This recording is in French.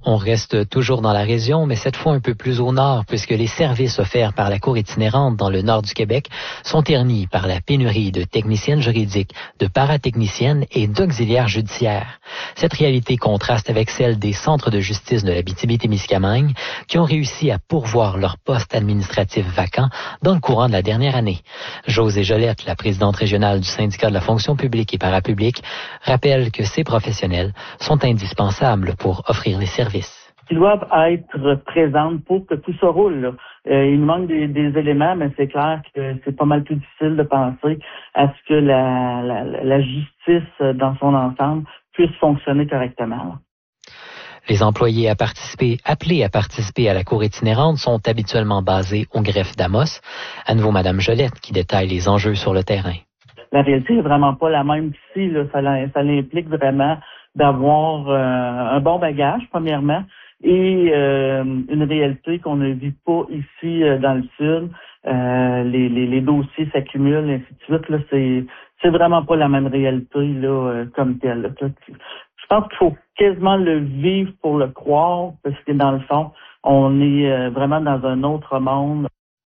On reste toujours dans la région, mais cette fois un peu plus au nord, puisque les services offerts par la Cour itinérante dans le nord du Québec sont ternis par la pénurie de techniciennes juridiques, de paratechniciennes et d'auxiliaires judiciaires. Cette réalité contraste avec celle des centres de justice de l'Abitibi-Témiscamingue qui ont réussi à pourvoir leurs postes administratifs vacants dans le courant de la dernière année. Josée Jolette, la présidente régionale du syndicat de la fonction publique et parapublique, rappelle que ces professionnels sont indispensables pour offrir les services. Qui doivent être présentes pour que tout ça roule. Là. Il nous manque des éléments, mais c'est clair que c'est pas mal plus difficile de penser à ce que la justice dans son ensemble puisse fonctionner correctement. Là. Les employés appelés à participer à la cour itinérante sont habituellement basés au greffe d'Amos. À nouveau, Madame Jolette qui détaille les enjeux sur le terrain. La réalité n'est vraiment pas la même qu'ici. Là. Ça implique vraiment d'avoir un bon bagage, premièrement, et une réalité qu'on ne vit pas ici dans le Sud. Les dossiers s'accumulent, et ainsi de suite. Là, c'est vraiment pas la même réalité là, comme telle. Là. Je pense qu'il faut quasiment le vivre pour le croire, parce que dans le fond, on est vraiment dans un autre monde.